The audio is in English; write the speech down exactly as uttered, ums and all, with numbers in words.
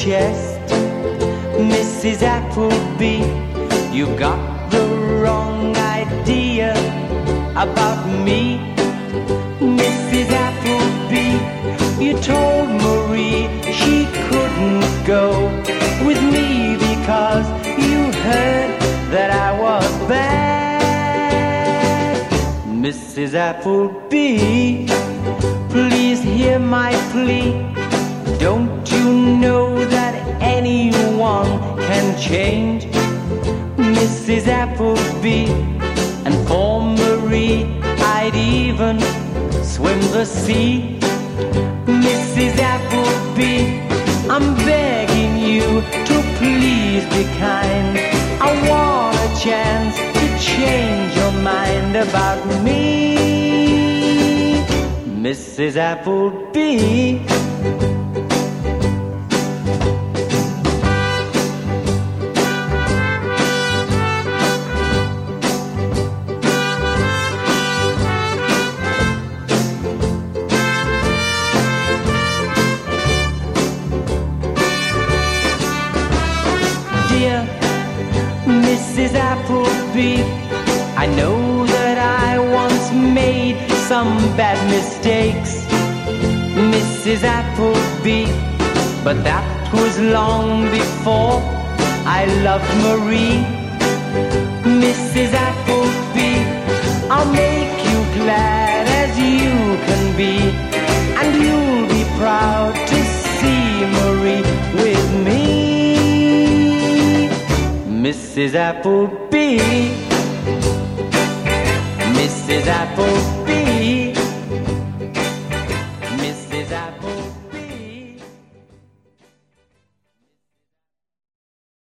chest. Missus Appleby, you got the wrong idea about me. Missus Appleby, you told Marie she couldn't go with me because you heard that I was bad. Missus Appleby, please hear my plea. Don't you know that anyone can change? Missus Appleby, and for Marie I'd even swim the sea. Missus Appleby, I'm begging you to please be kind. I want a chance to change your mind about me. Missus Appleby, Missus Appleby, I know that I once made some bad mistakes, Missus Appleby, but that was long before I loved Marie. Missus Appleby, I'll make you glad as you can be, and you'll be proud to see Marie with me. Missus Appleby, Missus Appleby.